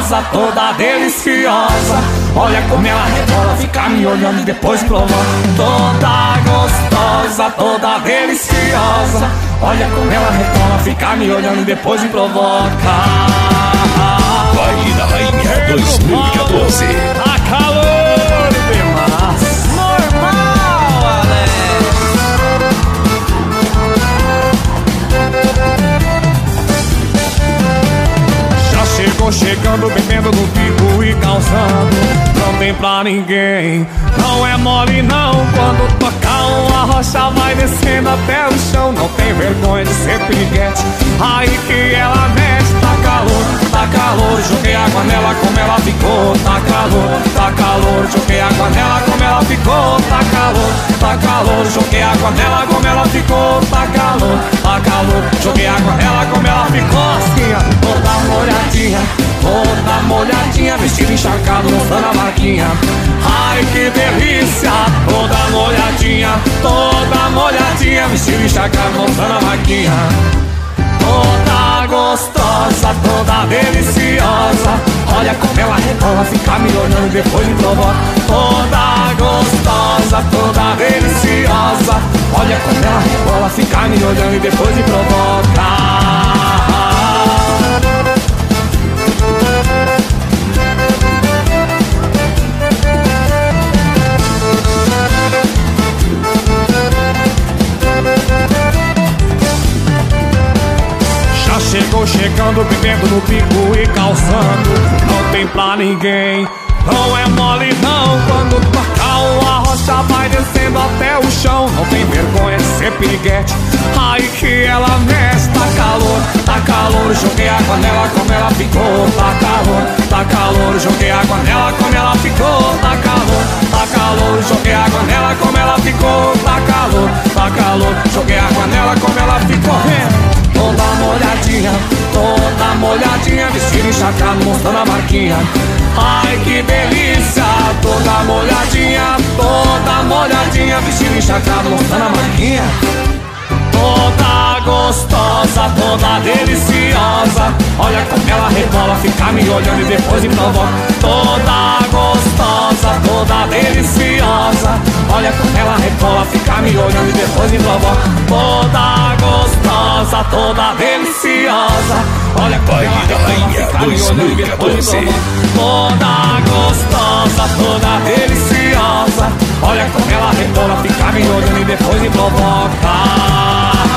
gostosa, toda deliciosa. Olha como ela rebola, fica me olhando e depois provoca. Toda gostosa, toda deliciosa. Olha como ela rebola, fica me olhando e depois me provoca. Baile da Rainha 2014. Tá calor demais. Normal, Alex. Já chegou chegando, bebendo no pico e causando. Não tem pra ninguém, não é mole não. Quando tocar uma rocha vai descendo até o chão. Não tem vergonha de ser piriguete, aí que ela mexe. Tá calor, joguei água nela como ela ficou. Tá calor, joguei água nela como ela ficou. Tá calor, joguei água nela como ela ficou. Tá calor, joguei água nela como ela ficou. Assim, toda molhadinha, vestido encharcado, mostrando a marquinha. Ai que delícia, toda molhadinha, vestido encharcado, mostrando a marquinha. Toda gostosa, toda deliciosa. Olha como ela rebola, fica me olhando e depois me provoca. Toda gostosa, toda deliciosa. Olha como ela rebola, fica me olhando e depois me provoca. Chegou chegando, bebendo no pico e calçando. Não tem pra ninguém, não é mole não. Quando tocar uma rocha vai descendo até o chão. Não tem vergonha de ser piriguete, aí que ela mexe. Tá calor, joguei água nela como ela ficou. Tá calor, joguei água nela como ela ficou. Tá calor, joguei água nela como ela ficou. Tá calor, joguei água nela como ela ficou. Toda molhadinha, vestido encharcado, mostrando a marquinha. Ai que delícia, toda molhadinha, vestido encharcado, mostrando a marquinha. Toda gostosa, toda deliciosa. Olha como ela rebola, fica me olhando e depois me provoca. Toda gostosa, toda deliciosa. Olha como ela rebola, fica me olhando e depois me provoca. Toda gostosa, toda deliciosa. Olha como ela rebola, fica me olhando e depois me provoca. Toda gostosa, toda deliciosa. Olha como ela rebola, fica me olhando e depois me provoca.